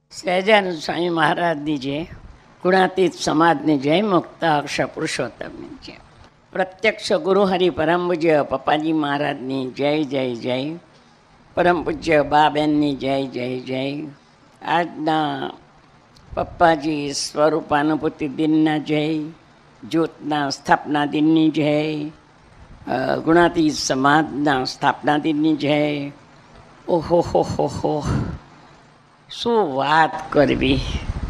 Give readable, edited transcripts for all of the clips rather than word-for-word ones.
સહેજાનંદ સ્વામી મહારાજની જય, ગુણાતીત સમાજની જય, મુક્તાક્ષર પુરુષોત્તમની જય, પ્રત્યક્ષ ગુરુ હરિ પરમ પૂજ્ય પપ્પાજી મહારાજની જય જય જય, પરમ પૂજ્ય બાબેનની જય જય જય. આજના પપ્પાજી સ્વરૂપાનુભૂતિ દિનના જય, જ્યોતના સ્થાપના દિનની જય, ગુણાતીત સમાજના સ્થાપના દિનની જય. ઓહો હો હો હો, શું વાત કરવી.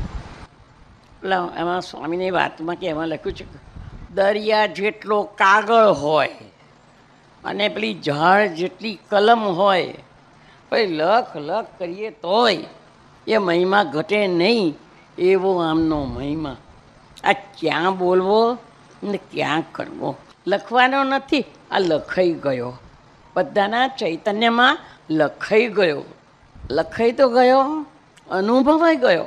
એટલે એમાં સ્વામીની વાતમાં કે એમાં લખ્યું છે દરિયા જેટલો કાગળ હોય અને પેલી ઝાડ જેટલી કલમ હોય, પછી લખ લખ કરીએ તોય એ મહિમા ઘટે નહીં એવો આમનો મહિમા. આ ક્યાં બોલવો ને ક્યાં કરવો, લખવાનો નથી, આ લખાઈ ગયો, બધાના ચૈતન્યમાં લખાઈ ગયો. લખાઈ તો ગયો, અનુભવાઈ ગયો,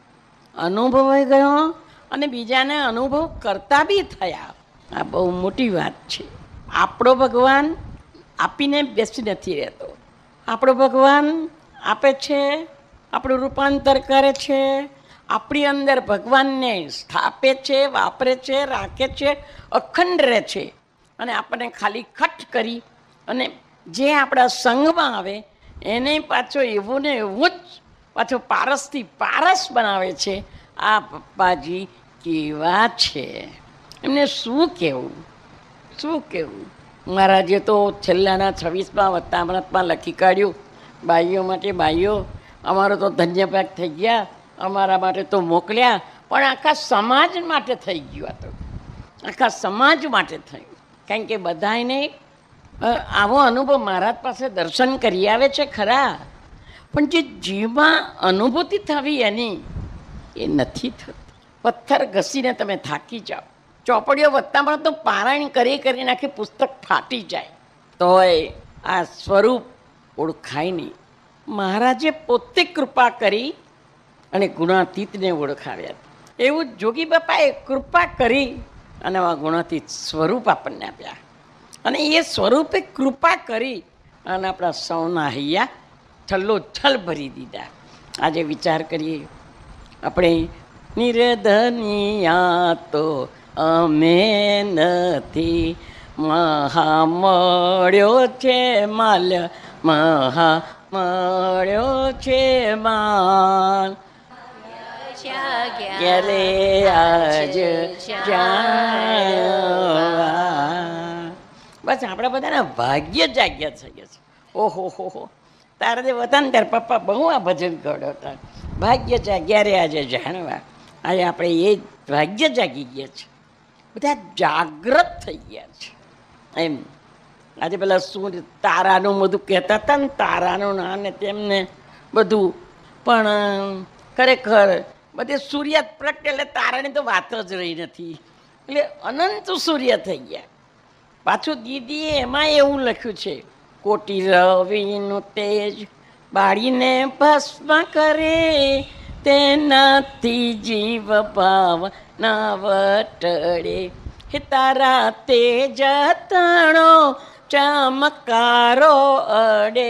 અનુભવાઈ ગયો અને બીજાને અનુભવ કરતા બી થયા. આ બહુ મોટી વાત છે. આપણો ભગવાન આપીને બેસી નથી રહેતો. આપણો ભગવાન આપે છે, આપણું રૂપાંતર કરે છે, આપણી અંદર ભગવાનને સ્થાપે છે, વાપરે છે, રાખે છે, અખંડ રહે છે. અને આપણને ખાલી ખટ કરી અને જે આપણા સંગમાં આવે એને પાછો એવું ને એવું જ પાછો પારસથી પારસ બનાવે છે. આ પપ્પાજી કેવા છે, એમને શું કહેવું, શું કહેવું. મહારાજે તો છેલ્લાના 26મા વત્તામૃતમાં લખી કાઢ્યું, બાઈઓ માટે બાઈઓ અમારો તો ધન્યપાક થઈ ગયા, અમારા માટે તો મોકલ્યા, પણ આખા સમાજ માટે થઈ ગયું. આ તો આખા સમાજ માટે થયું. કારણ કે બધાને આવો અનુભવ મહારાજ પાસે દર્શન કરી આવે છે ખરા, પણ જે જીવમાં અનુભૂતિ થવી એની એ નથી થતી. પથ્થર ઘસીને તમે થાકી જાઓ, ચોપડીઓ વધતા પણ તો પારાયણ કરી કરીને આખી પુસ્તક ફાટી જાય, તોય આ સ્વરૂપ ઓળખાય નહીં. મહારાજે પોતે કૃપા કરી અને ગુણાતીતને ઓળખાવ્યા. એવું જોગી બાપાએ કૃપા કરી અને આ ગુણાતીત સ્વરૂપ આપણને આપ્યા. અને એ સ્વરૂપે કૃપા કરી અને આપણા સૌના હૈયા છલ્લો છલ ભરી દીધા. આજે વિચાર કરીએ આપણે, નિર્ધનિયા તો અમે નથી, મહા મળ્યો છે માલ્ય, મહા મળ્યો છે માન, ક્યારે આજ બસ આપણા બધાના ભાગ્ય જાગ્યા થઈ ગયા છે. ઓહો હો હો, તારા જે વતન ત્યારે પપ્પા બહુ આ ભજન ગયો હતા, ભાગ્ય જાગ્યા રે આજે જાણવા. આજે આપણે એ ભાગ્ય જાગી ગયા છે, બધા જાગ્રત થઈ ગયા છે. એમ આજે પેલા શું તારાનું બધું કહેતા હતા ને, તારાનું ના ને તેમને બધું, પણ ખરેખર બધે સૂર્ય પ્રગટે એટલે તારાની તો વાત જ રહી નથી, એટલે અનંત સૂર્ય થઈ ગયા. પાછું દીદીએ એમાં એવું લખ્યું છે, કોટી રવિનું તેજ બાળીને ભસ્મ કરે, તેનાથી જીવ ભાવ ના વટડે, હે તારા તેજ તણો ચમકારો અડે,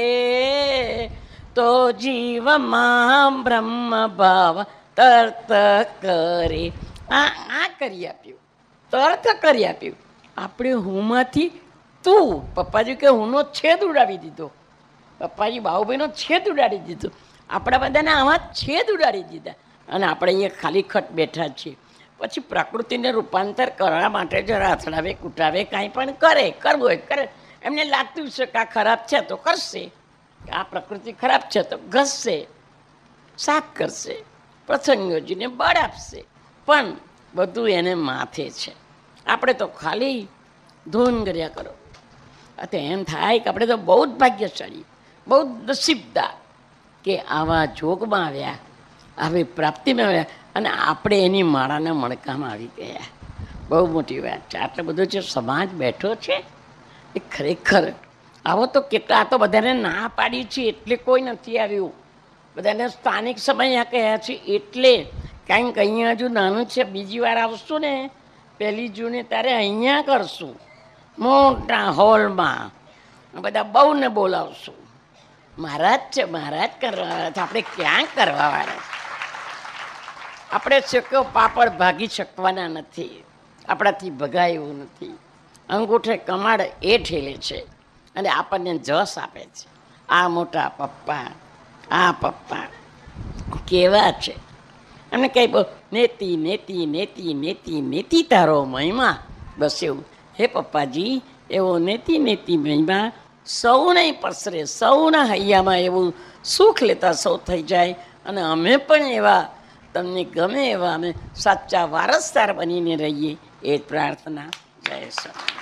તો જીવમાં બ્રહ્મ ભાવ તર્ત કરે. આ કરી આપ્યું, તર્ત કરી આપ્યું. આપણે હુંમાંથી તું, પપ્પાજી કે હુંનો છેદ ઉડાવી દીધો, પપ્પાજી બાહુભાઈનો છેદ ઉડાડી દીધો, આપણા બધાને આવા છેદ ઉડાડી દીધા. અને આપણે અહીંયા ખાલી ખટ બેઠા છીએ. પછી પ્રકૃતિને રૂપાંતર કરવા માટે જરા અથડાવે કૂટાવે કાંઈ પણ કરે, કરવું હોય કરે. એમને લાગતું છે કે આ ખરાબ છે તો કરશે, આ પ્રકૃતિ ખરાબ છે તો ઘસશે, સાફ કરશે, પ્રસંગોજીને બળ આપશે, પણ બધું એને માથે છે. આપણે તો ખાલી ધૂન કર્યા કરો. તો એમ થાય કે આપણે તો બહુ જ ભાગ્યશાળી, બહુ જ નસીબદાર કે આવા જોગમાં આવ્યા, આવી પ્રાપ્તિમાં આવ્યા અને આપણે એની માળાના મણકામાં આવી ગયા. બહુ મોટી વાત છે. આટલો બધો જે સમાજ બેઠો છે એ ખરેખર આવો તો કેટલા, તો બધાને ના પાડી છે એટલે કોઈ નથી આવ્યું, બધાને સ્થાનિક સમય કહ્યા છે એટલે. કારણ કે અહીંયા હજુ નાનું છે, બીજી વાર આવશું ને 1 જૂને ત્યારે અહીંયા કરશું મોટા હોલમાં, બધા બહુને બોલાવશું. મહારાજ છે, મહારાજ કરવાવાળા છે, આપણે ક્યાં કરવાવાળા. આપણે શક્યો પાપડ ભાગી શકવાના નથી, આપણાથી ભગાય એવું નથી. અંગૂઠે કમાડ એ ઠેલે છે અને આપણને જસ આપે છે. આ મોટા પપ્પા, આ પપ્પા કેવા છે. અને કંઈ નેતી નેતી નેતી નેતી નેતી તારો મહિમા, બસ એવું. હે પપ્પાજી, એવો નેતી નેતી મહિમા સૌને પસરે, સૌના હૈયામાં એવું સુખ લેતા સૌ થઈ જાય. અને અમે પણ એવા તમને ગમે એવા અમે સાચા વારસદાર બનીને રહીએ, એ પ્રાર્થના. જય સ્વામી.